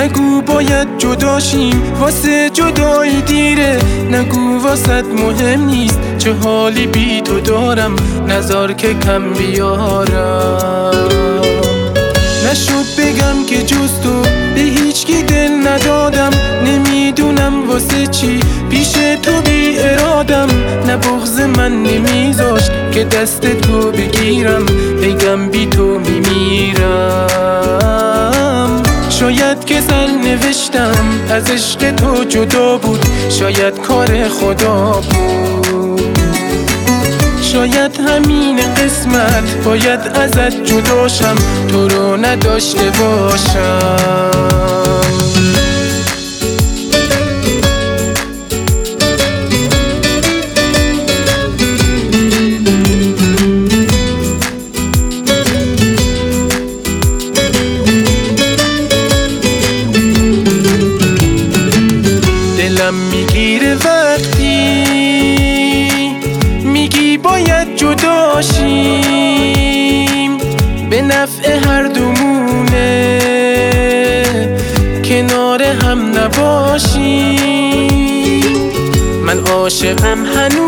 نگو باید جداشیم واسه جدایی دیره، نگو واسط مهم نیست چه حالی بی تو دارم، نذار که کم بیارم. نشد بگم که جز تو به هیچ کی دل ندادم، نمیدونم واسه چی پیش تو بی ارادم. نه بغض من نمیذاشت که دست تو بگیرم، بگم بی تو میمیرم. شاید که سرنوشتم از عشق تو جدا بود، شاید کار خدا بود، شاید همین قسمت باید ازت جداشم، تو رو نداشته باشم. دلم میگیره وقتی میگی باید جداشیم، به نفع هر دومونه کنار هم نباشیم. من عاشقم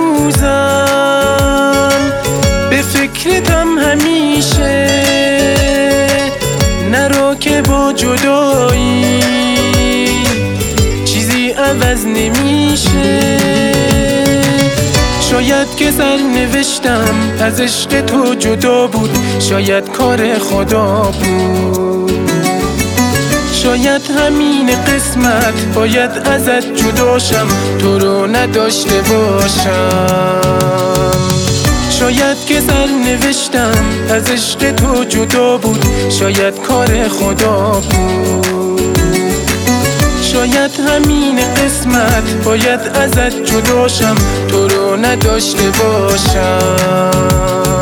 هنوزم، به فکرتم همیشه، نرو که با جدایی چیزی عوض نمیشه. شاید که سرنوشتم از عشق تو جدا بود، شاید کار خدا بود، شاید همین قسمت باید ازت جداشم، تو رو نداشته باشم. شاید که سرنوشتم از عشق تو جدا بود، شاید کار خدا بود، شاید همین قسمت باید ازت جداشم، تو رو نداشته باشم.